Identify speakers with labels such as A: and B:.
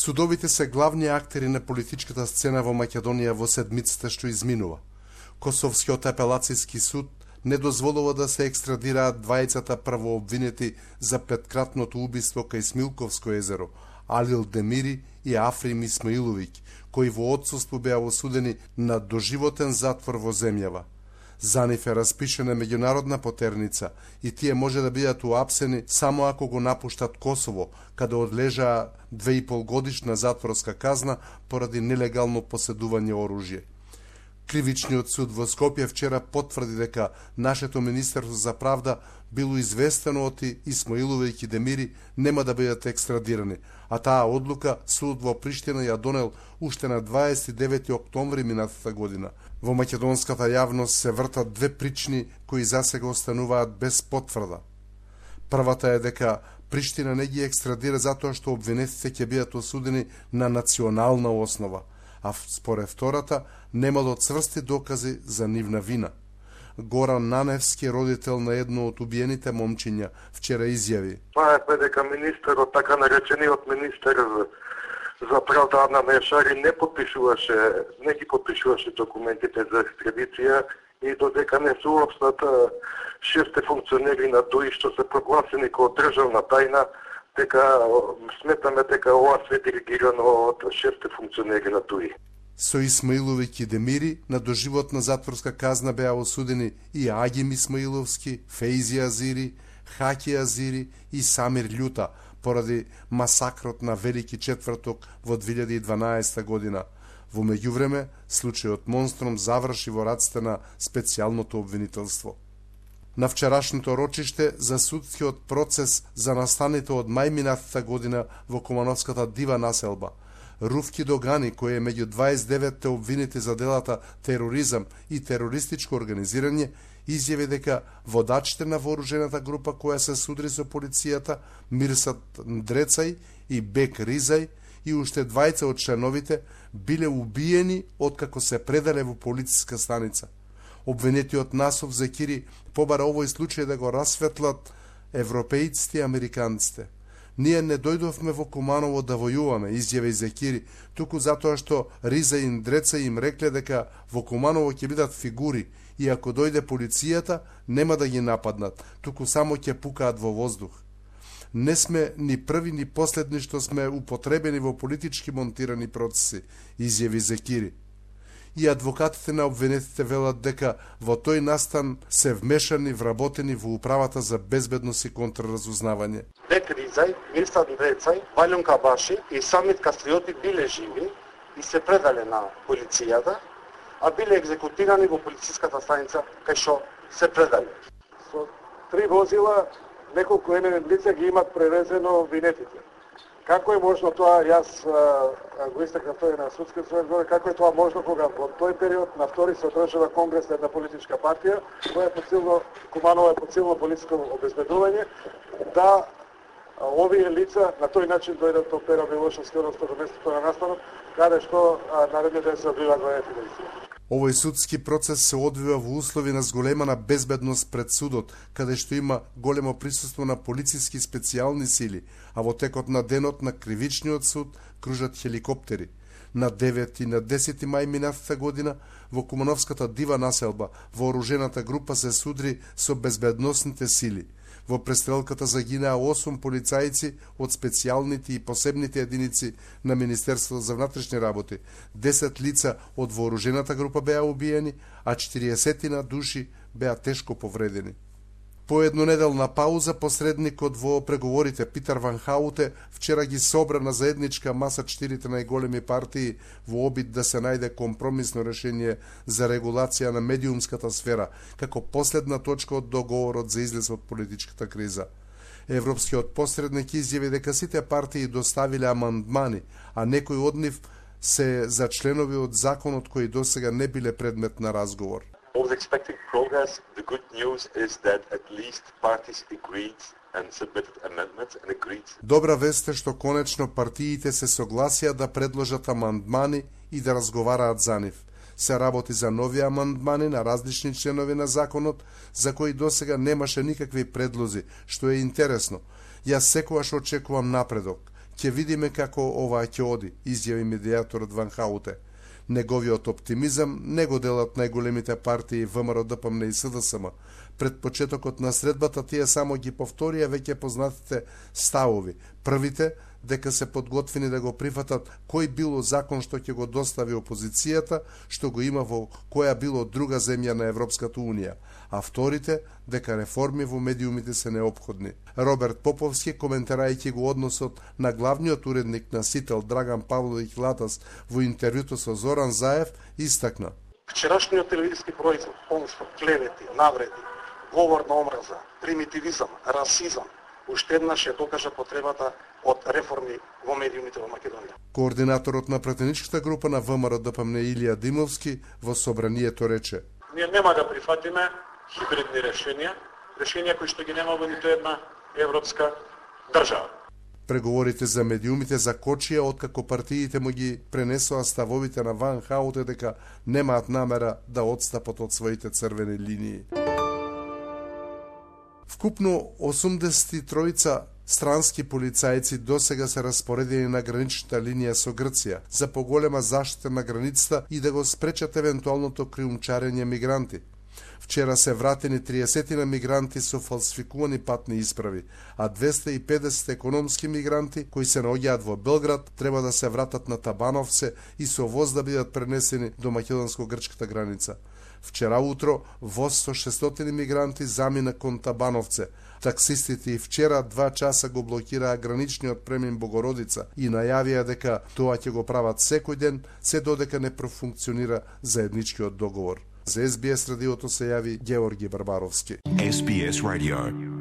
A: Судовите се главни актери на политичката сцена во Македонија во седмицата што изминува. Косовскиот апелацијски суд не дозволува да се екстрадираат двајцата првообвинети за петкратното убиство кај Смилковско езеро, Алил Демири и Африм Исмаиловиќ, кои во отсуство беа осудени на доживотен затвор во земјава. За нив е распишена меѓународна потерница и тие може да бидат уапсени само ако го напуштат Косово, каде одлежаа 2,5 годишна затворска казна поради нелегално поседување оружје. Кривичниот суд во Скопје вчера потврди дека нашето Министерство за правда било известено од Исмаиловиќ и Демири нема да бидат екстрадирани, а таа одлука судот во Приштина ја донел уште на 29 октомври минатата година. Во македонската јавност се вртат две причини кои засега остануваат без потврда. Првата е дека Приштина не ги екстрадира затоа што обвинетите ќе бидат осудени на национална основа, а според втората немало цврсти докази за нивна вина. Горан Наневски, родител на едно од убиените момчиња, вчера изјави:
B: Знаеме дека министерот, така наречениот министер за правда Ана Мешари не ги подпишуваше документите за екстрадиција и додека не се уопснат 6 функционери на ДУИ што се прогласени како државна тајна, дека сметаме дека ова се диригирано од 6 функционери на ДУИ.
A: Со Исмаиловиќ и Демири на доживотна затворска казна беа осудени и Агим Исмаиловски, Фейзи Азири, Хаки Азири и Самир Љута поради масакрот на Велики четврток во 2012 година. Во меѓувреме, случајот Монстром заврши во раците на специјалното обвинителство. На вчерашното рочиште за судскиот процес за настаните од мај минатата година во Кумановската дива населба, Руфки Догани, кој е меѓу 29 обвинети за делата тероризам и терористичко организирање, изјави дека водачите на вооружената група која се судри со полицијата, Мирсат Ндрецај и Бек Ризај, и уште двајца од членовите биле убиени откако се предале во полициска станица. Обвинетиот Насов Зекири побара овој случај да го расветлат европејците и американците. Ние не дојдовме во Куманово да војуваме, изјави Зекири, туку затоа што Риза и Ндреца им рекле дека во Куманово ќе бидат фигури и ако дојде полицијата, нема да ги нападнат, туку само ќе пукаат во воздух. Не сме ни први ни последни што сме употребени во политички монтирани процеси, изјави Зекири. И адвокатите на обвинетите велат дека во тој настан се вмешани вработени во управата за безбедност и контраразузнавање.
C: Бек Ризај, Мирсат Ндрецај, Валјун Кабаши и Самит Кастриоти биле живи и се предале на полицијата, а биле екзекутирани во полициската станица кај што се предале. Со 3 возила неколку МН лица ги имат превезено обвинетите. Како е можно тоа, јас го истакнав тој на судскиот совет, како е тоа можно кога во тој период на втори се одржава конгрес на една политичка партија, која е под силно, Куманово е под силно политичко обезбедување, да овие лица на тој начин дојдат до Пера Милошевски, одnosno до местото на настанот, каде што наредниот ден се одвива главните действија.
A: Овој судски процес се одвива во услови на зголемена безбедност пред судот, каде што има големо присуство на полициски специјални сили, а во текот на денот на кривичниот суд кружат хеликоптери. На 9 и на 10 мај минатата година во Кумановската дива населба вооружената група се судри со безбедносните сили. Во престрелката загинаа 8 полицајци од специјалните и посебните единици на Министерството за внатрешни работи. 10 лица од вооружената група беа убиени, а 40 души беа тешко повредени. По еднонеделна пауза, посредникот во преговорите Питер Ван Хауте вчера ги собра на заедничка маса 4 најголеми партии во обид да се најде компромисно решение за регулација на медиумската сфера, како последна точка од договорот за излез од политичката криза. Европскиот посредник изјави дека сите партии доставиле амандмани, а некои од нив се за членови од законот кои досега не биле предмет на разговор.
D: I was expecting progress. The good news is that at least parties agreed and submitted amendments and agreed.
A: Добра вест е што конечно партиите се согласија да предложат амандмани и да разговараат за нив. Се работи за нови амандмани на различни членови на законот, за кои досега немаше никакви предлози, што е интересно. Јас секогаш очекувам напредок. Ќе видиме како ова ќе оди, изјави медијаторот Ван Хауте. Неговиот оптимизам не го делат најголемите партии ВМРО, ДПМН и СДСМ. Пред почетокот на средбата тие само ги повторија веќе познатите ставови. Првите, дека се подготвени да го прифатат кој било закон што ќе го достави опозицијата, што го има во која било друга земја на Европската Унија, а вторите, дека реформи во медиумите се неопходни. Роберт Поповски, коментарајќи го односот на главниот уредник на Сител Драган Павловиќ Латас во интервјуто со Зоран Заев, истакна:
C: Вчерашниот телевизиски производ, полн со клевети, навреди, говор на омраза, примитивизам, расизам, уште еднаш ја докажа потребата од реформи во медиумите во Македонија.
A: Координаторот на пратеничката група на ВМРО ДПМН Илија Димовски во собранието рече:
E: Ние нема да прифатиме хибридни решенија кои што ги нема во ниту една европска држава.
A: Преговорите за медиумите закочија откако партиите му ги пренесоа ставовите на Ван Хауте дека немаат намера да одстапат од своите црвени линии. Вкупно 83 странски полицајци досега се распоредени на граничната линија со Грција за поголема заштита на границата и да го спречат евентуалното криумчарење мигранти. Вчера се вратени 30 на мигранти со фалсификувани патни исправи, а 250 економски мигранти кои се наоѓаат во Белград треба да се вратат на Табановце и со воз да бидат пренесени до македонско-грчката граница. Вчера утро воз со 600 мигранти замина кон Табановце. Таксистите и вчера 2 часа го блокираа граничниот премин Богородица и најавија дека тоа ќе го прават секој ден, се додека не профункционира заедничкиот договор. За SBS радиото се јави Георги Барбаровски.
F: SBS Radio.